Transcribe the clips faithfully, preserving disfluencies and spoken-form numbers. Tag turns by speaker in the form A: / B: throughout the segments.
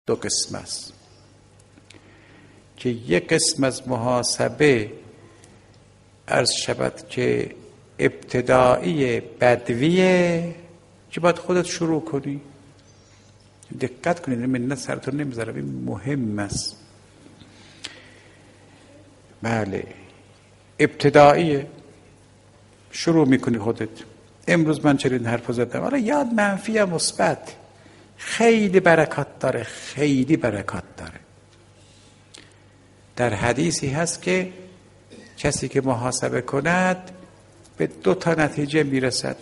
A: دو قسم است که یک قسم از محاسبه عرض شود که ابتدایی بدویه که باید خودت شروع کنی. دقت کنید، منت سرتون نمیذارم، این مهم است. بله ابتداییه، شروع میکنی خودت. امروز من چرا این حرف زدم؟ حالا یاد منفی یا مثبت، خیلی برکات داره، خیلی برکات داره. در حدیثی هست که کسی که محاسبه کند به دو تا نتیجه میرسد.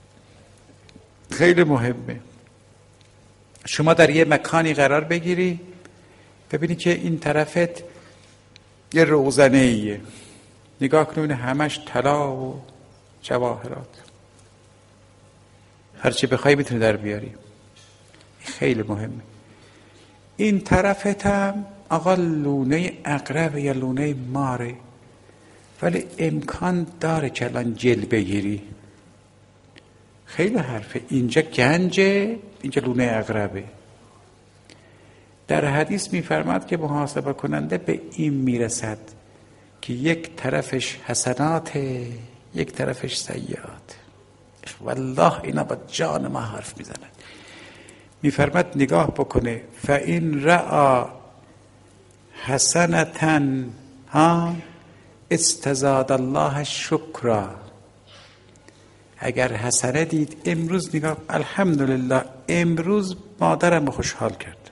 A: خیلی مهمه. شما در یه مکانی قرار بگیری، ببینی که این طرفت یه روزنه ایه، نگاه کنید همش طلا و جواهرات، هرچی بخوای میتونی در بیاری. خیلی مهمه. این طرفت هم آقا لونه عقرب یا لونه ماره، ولی امکان داره که الان جل بگیری. خیلی حرفه. اینجا گنجه، اینجا لونه عقربه. در حدیث میفرماد که محاسبه کننده به این میرسد که یک طرفش حسنات، یک طرفش سیئات. والله اینا با جان ما حرف میزنند. میفرماد نگاه بکنه، فإن رأى حسنة ها استزاد الله شکرا. اگر حسنه دید، امروز نگاه، الحمدلله امروز مادرم خوشحال کرد،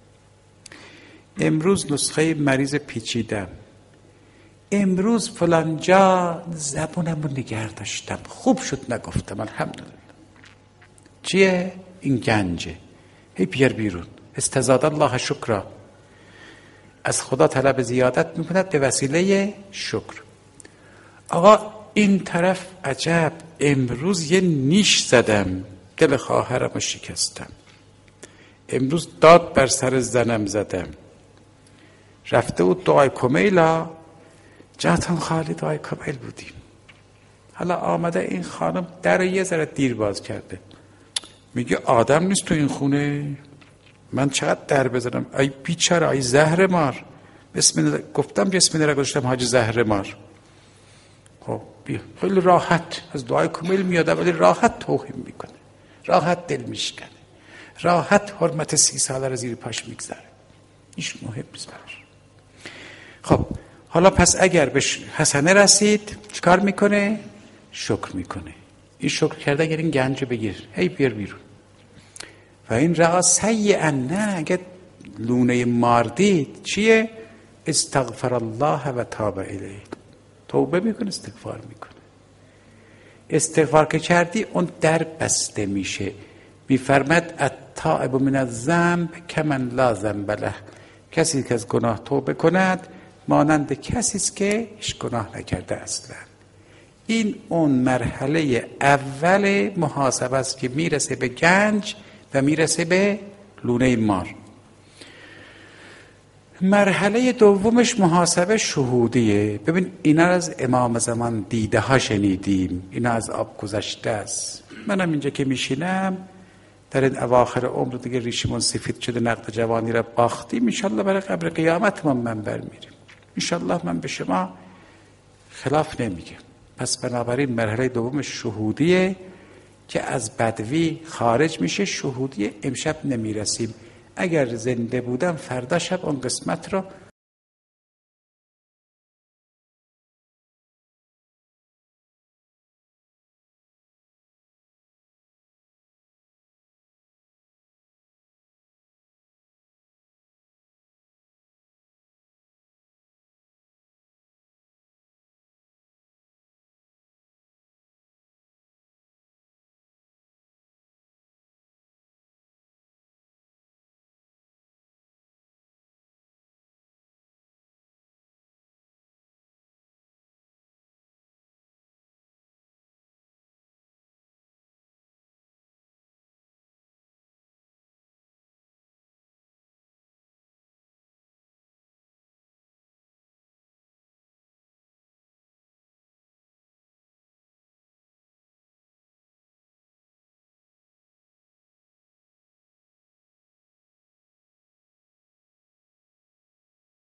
A: امروز نسخه مریض پیچیدم، امروز فلان جا زبونمو نگه داشتم، خوب شد نگفتم، الحمدلله. چیه؟ این گنجه. هی بیار بیرون. استزاد الله شکرا. از خدا طلب زیادت میکند به وسیله شکر. آقا این طرف عجب، امروز یه نیش زدم، دل خواهرمو شکستم، امروز داد بر سر زنم زدم، رفته بود دعای کمیلا، جاتون خالی دعای کمیل بودیم. حالا آمده این خانم در یه ذره دیر باز کرده، میگه آدم نیست تو این خونه، من چقدر در بزنم، ای بیچاره، ای زهر مار، بسم الله گفتم، بسم الله را گذاشتم حاج زهر مار. خب بیا، خیلی راحت از دعای کمیل میاده، ولی راحت توهین میکنه، راحت دل میشکنه، راحت حرمت سی ساله را زیر پاش میگذاره. هیچ مهم نیست براش. خب حالا پس اگر به حسنه رسید چیکار میکنه؟ شکر میکنه. این شکر کرده، اگر این گنج بگیر، هی بیار بیرون. و این رأى سیئا، نه اگر لونه مار دید چیه؟ استغفر الله و تاب الیه. توبه میکنه، استغفار میکنه. استغفار که کردی اون در بسته میشه. میفرمد التائب من الذنب کمن لا ذنب له. کسی که از گناه توبه کند مانند کسی است که هیچ گناه نکرده اصلا. این اون مرحله اول محاسبه است که میرسه به گنج و میرسه به لونه مار. مرحله دومش محاسبه شهودیه. ببین اینا از امام زمان دیده ها شنیدیم، اینا از آب گذشته است. منم اینجا که میشینم در این اواخر عمر دیگه ریشمون سفید شده، نقد جوانی را باختیم، انشالله برای قبر قیامت ما منبر میریم، انشالله من به شما خلاف نمیگم. پس بنابراین مرحله دوم شهودیه که از بدوی خارج میشه. شهودی امشب نمیرسیم، اگر زنده بودم فردا شب اون قسمت رو